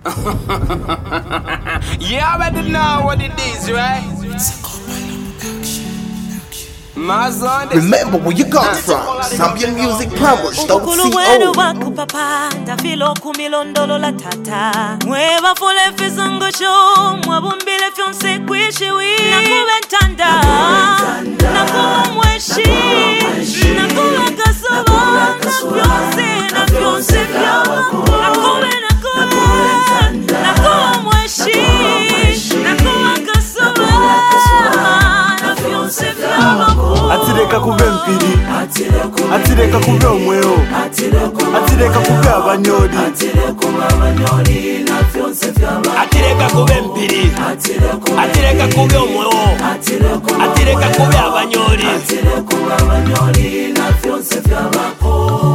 You already know what it is, right? Remember where you got from. Zambian Music Powers. Ukulu wenu wakupapa Tafilo kumilondolo la tata Mweva fule fizungu show Mwabumbile fyonse kuishiwi Nakuwe ntanda Nakuwe mweshi Nakuwe kasuwa Na fyonse fyawa Nakuwe mweshi Nakuwe kasuwa Na fyonse fyawa Atireka kube mpiri Atireka kube omweo Atireka kube abanyori Atireka kube mpiri Atireka kube omweo Atireka kube abanyori na fyonse vyabako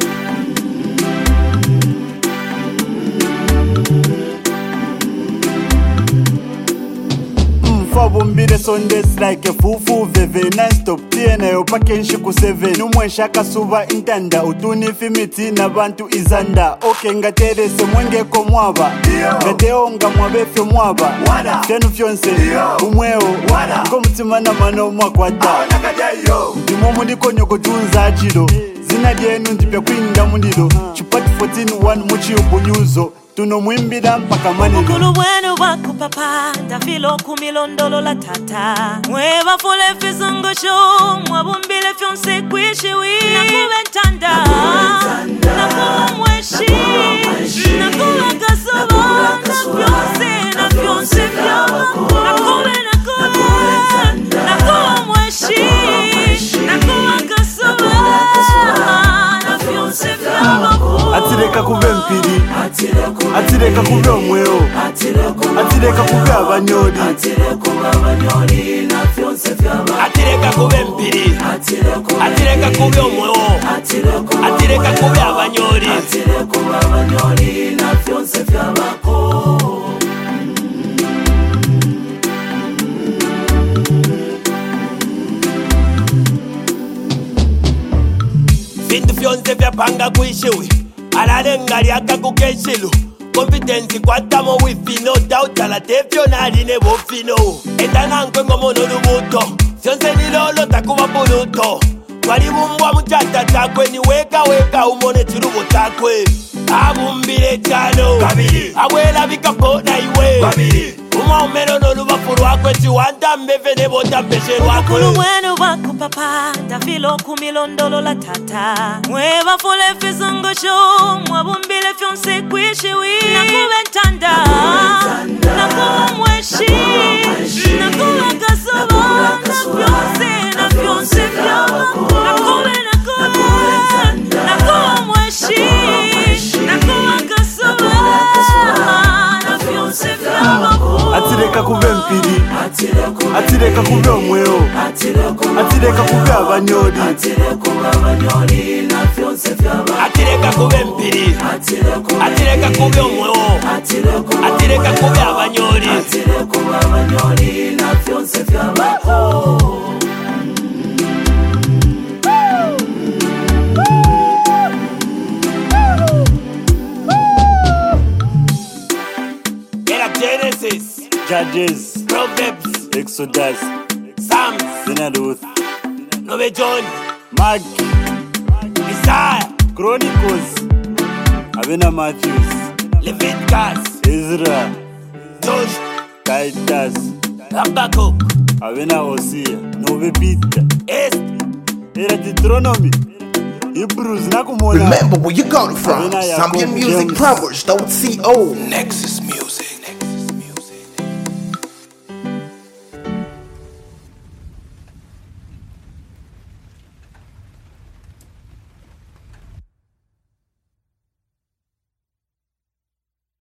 Fabumbire Sundays like a fufu veve non-stop tiene opake nshiku 7 numwensha kasuba intanda utuni fimiti na bantu izanda oke ngaterese mwengeko mwaba ngateo nga mwabefe mwaba fyenu fyonse umweo komutima na mano mwakwata ndimo mundiko nyoko tunza achilo zina lyenu ndipya kwinda mundilo chipati 14-1 muchi ubunyuzo tuno mwimbira mpaka manilo Ukulu wenu wakupapa Tafilo kumilondolo la tata Mweva fule fizungu show Mwabumbile fyonse kuishiwi Nakuwe ntanda Nakuwe mweshi Nakuwe kasuwa Na fyonse fyawa Nakuwe mweshi Nakuwe kasuwa Na fyonse fyawa Atireka kube mpiri Atireka kube omweo Atireka kube abanyori Atireka kube mpiri Atireka kube omweo Atireka kube abanyori na fyonse vyabako Vindu fyonse vyapanga kuishiwi Alalenga liaka kukeshilu Competence kwatamo wifi no doubt ala tefyo naline bofino Endana nkwengo mono lubuto Fyonse nilolo takuwa buluto Wali bumbwa mchata takwe ni weka umone chirubo takwe Abumbile chano Awela vikapo na iwe Uma umero no lubafu rwakwe Chiwanda mbeve nebo tambeshe rwakwe Ukulu wenu wakupapa Tafilo kumilondolo la tata Mweva fule fizungu show Mwabumbile fyonse kuishiwi Nakuwe ntanda Nakuwe mweshi Nakuwe kasuwa Na fyonse fyawa Nakuwe mweshi Nakuwe kasuwa Na fyonse fyawa Atireka kube mpiri Atireka kube omweo Atireka kube abanyori Atireka kube mpiri Atireka kube omweo Atireka kube abanyori na fyonse vyabako Genesis, Judges, Proverbs, Exodus, Psalms, Ruth, Nove John, Mark, Isaiah, Chronicles, Avena Matthews, Leviticus, Ezra, Josh, Titus, Habakkuk, Avena Hosea, Nove Peter, Esther, Era Deuteronomy, Hebrews, Nakumona. Remember where you got from. Zambian Music Powers. Co. Nexus